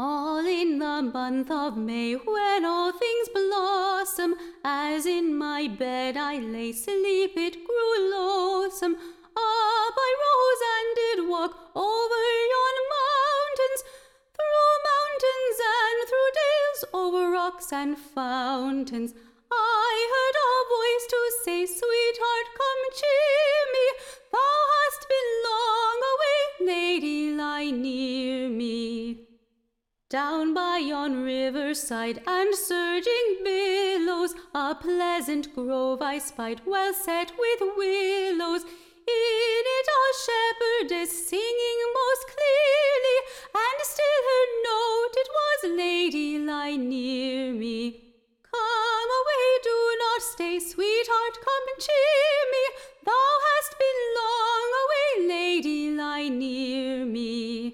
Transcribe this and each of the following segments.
All in the month of May, when all things blossom, as in my bed I lay sleep, it grew loathsome. Up I rose and did walk over yon mountains, through mountains and through dales, over rocks and fountains. I heard a voice to say, "Sweetheart, come cheer me. Thou hast been long away, lady, lie near me." Down by yon riverside and surging billows, a pleasant grove I spied, well set with willows. In it a shepherdess singing most clearly, and still her note it was, "Lady, lie near me." "Come away, do not stay, sweetheart, come cheer me. Thou hast been long away, lady, lie near me."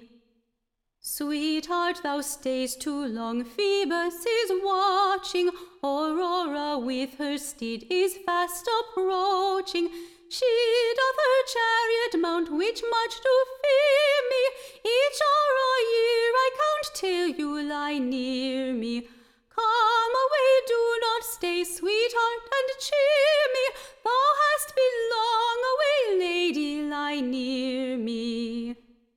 "Sweetheart, thou stays too long, Phoebus is watching. Aurora with her steed is fast approaching. She doth her chariot mount, which much do fear me. Each hour a year I count till you lie near me. Come away, do not stay, sweetheart, and cheer me. Thou hast been long away, lady, lie near me.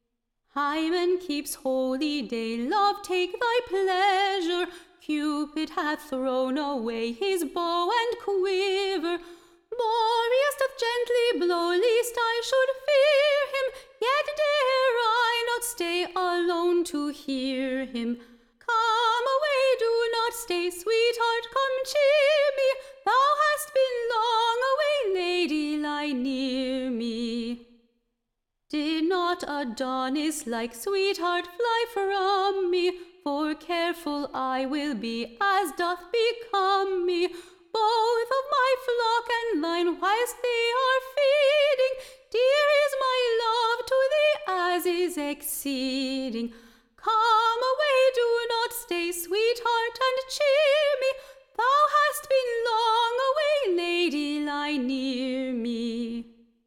Hymen keeps holy day, love, take thy pleasure. Cupid hath thrown away his bow and quiver. Boreas doth gently blow, lest I should fear him. Yet dare I not stay alone to hear him. Come away, do not stay, sweetheart, come cheer me. Thou hast been long away, lady, lie near me. Did not Adonis like, "Sweetheart, fly from me, for careful I will be, as doth become me, both of my flock and thine, whilst they are feeding. Dear is my love to thee, as is exceeding. Come away, do not stay, sweetheart, and cheer me. Thou hast been long away, lady, lie near me."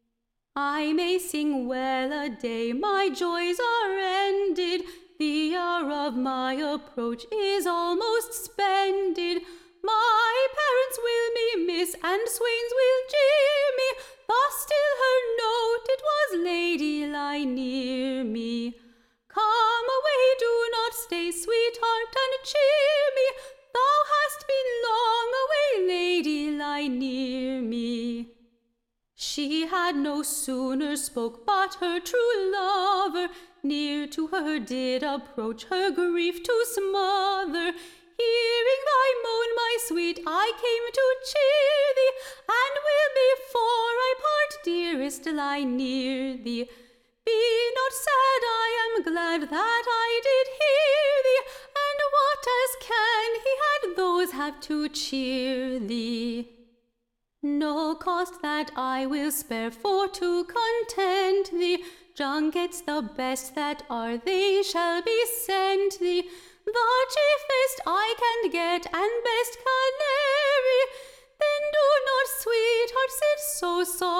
I may sing well a day, my joys are ended. The hour of my approach is almost spended. My parents will me miss, and swains will jeer me. Thus still her note it was, "Lady, lie near me." Come away, do not stay, sweetheart, and cheer me. Thou hast been long away, lady, lie near me. She had no sooner spoke, but her true lover near to her did approach, her grief to smother. Hearing thy moan, my sweet, I came to cheer thee, and will before I part, dearest, lie near thee. Be not sad, I am glad that I did hear thee, and what as can he had those have to cheer thee. No cost that I will spare for to content thee. Junkets the best that are, they shall be sent thee. The chiefest I can get, and best canary. Then do not, sweetheart, sit so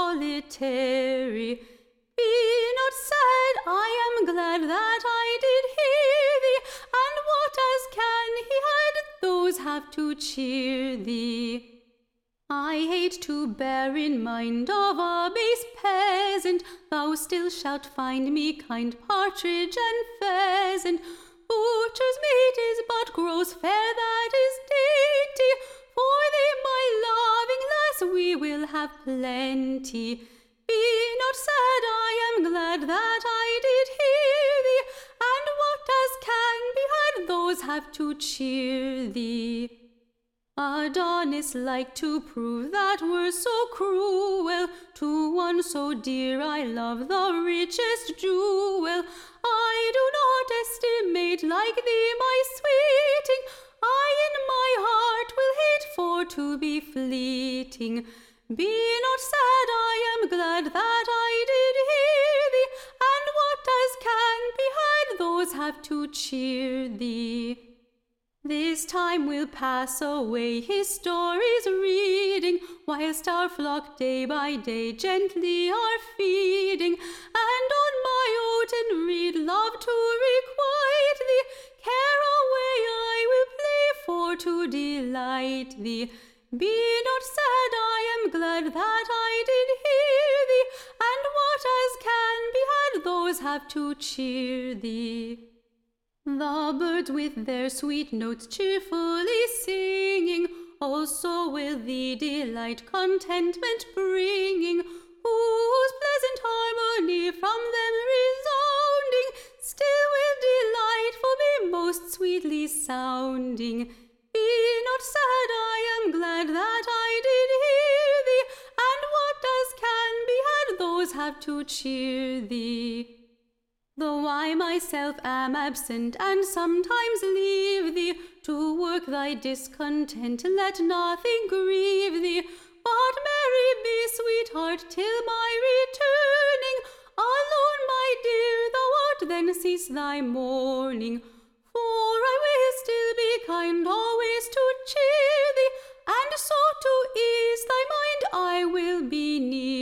solitary. Be not sad, I am glad that I did hear thee, and what as can he had those have to cheer thee. I hate to bear in mind of a base peasant. Thou still shalt find me kind partridge and pheasant. Butcher's meat is but gross fare that is dainty. For thee, my loving lass, we will have plenty. Be not sad, I am glad that I did hear thee, and what as can be had those have to cheer thee. Adonis like to prove that were so cruel. To one so dear I love the richest jewel. I do not estimate like thee, my sweeting. I in my heart will hate for to be fleeting. Be not sad, I am glad that I did hear thee, and what as can be had those have to cheer thee. This time will pass away, his stories reading, whilst our flock day by day gently are feeding, and on my oaten reed love to requite thee, care for to delight thee. Be not sad, I am glad that I did hear thee, and what as can be had, those have to cheer thee. The birds with their sweet notes cheerfully singing, also will thee delight, contentment bringing, whose pleasant harmony from them resounding still will delightful be most sweetly sounding. Be not sad, I am glad that I did hear thee, and what as can be had, those have to cheer thee. Though I myself am absent, and sometimes leave thee, to work thy discontent, let nothing grieve thee. But merry be, sweetheart, till my returning. Alone, my dear, thou art then cease thy mourning. For I will still be kind, always to cheer thee, and so to ease thy mind I will be near.